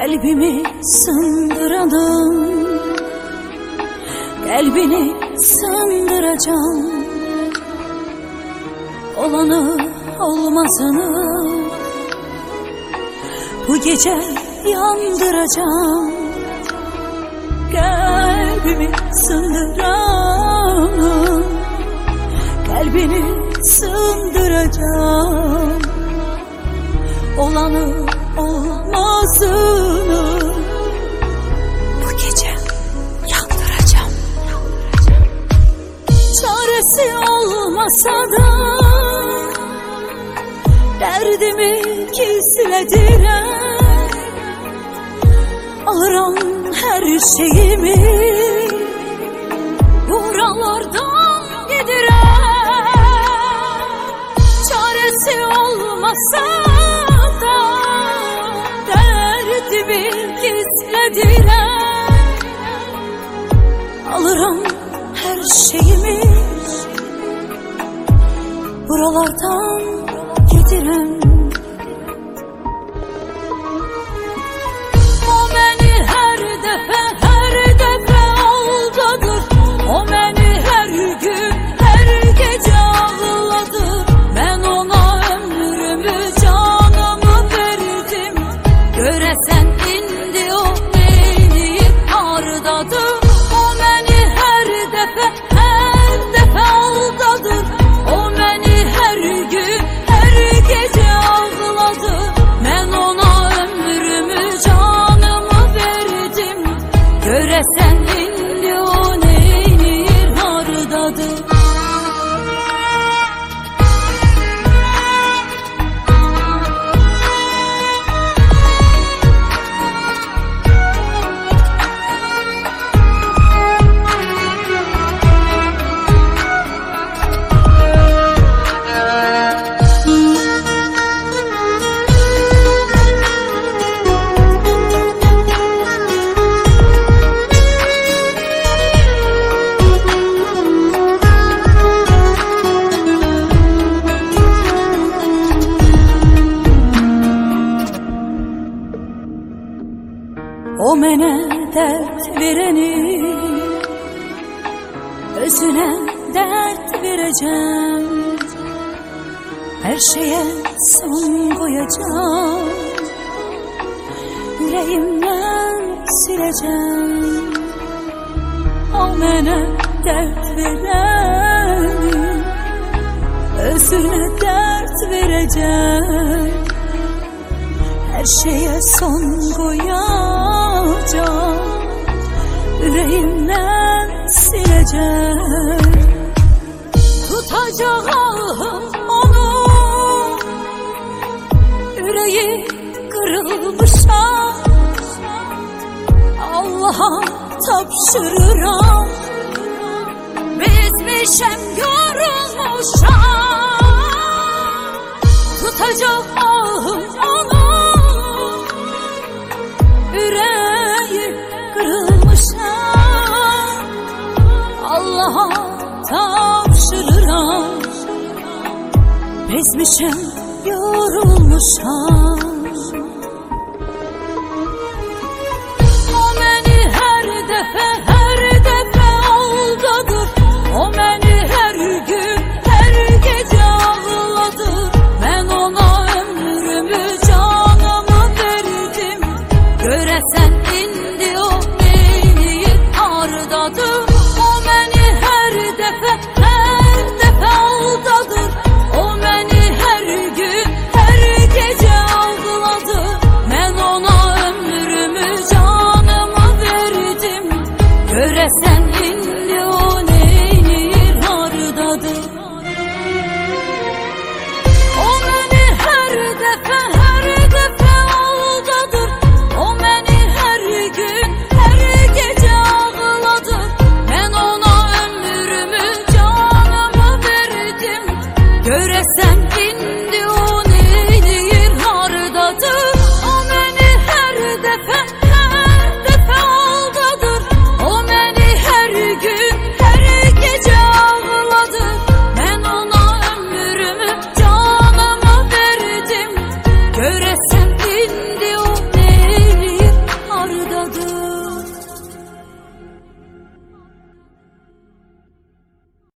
Kalbimi sındıralım, kalbini sındıracağım. Olanı olmazını bu gece yandıracağım. Kalbimi sındıralım, kalbini sındıracağım. Olanı olmazını bu gece yandıracağım. Çaresi olmasa da derdimi gizledirem, alırım her şeyimi, buralardan gidirem. Çaresi olmasa da derdimi gizledirem, alırım her şeyimi, buralardan gidirem. O beni her defa aldadır, o beni her gün her gece ağladır. Ben ona ömrümü canımı verdim, göresen indi o beni hardadır. O beni her defa aldadır, o beni her gün her gece ağladır. Ben ona ömrümü canımı verdim, göresen indi o neynir hardadır. O mene dert vereni, özüne dert vereceğim. Her şeye son koyacağım, yüreğimden sileceğim. O mene dert vereni, özüne dert vereceğim. Her şeye son koyacağım, yüreğimden sileceğim. Tutacağım onu, yüreği kırılmışam. Allah'a tapşırırım, bezmişem yorulmuşam. Tutacağım onu, yüreği kırılmışam. Allah'a tapşırırım, bezmişim yorulmuşam. O beni her defa aldadır, o beni her gün her gece ağladır. Ben ona ömrümü canımı verdim, göresen indi o beni hardadır. O beni her defa aldadır, o beni her gün her gece ağladır. Ben ona ömrümü canımı verdim, göresen indi o neynir hardadır. O beni her defa aldadır, o beni her gün her gece ağladır. Ben ona ömrümü canımı verdim, göresen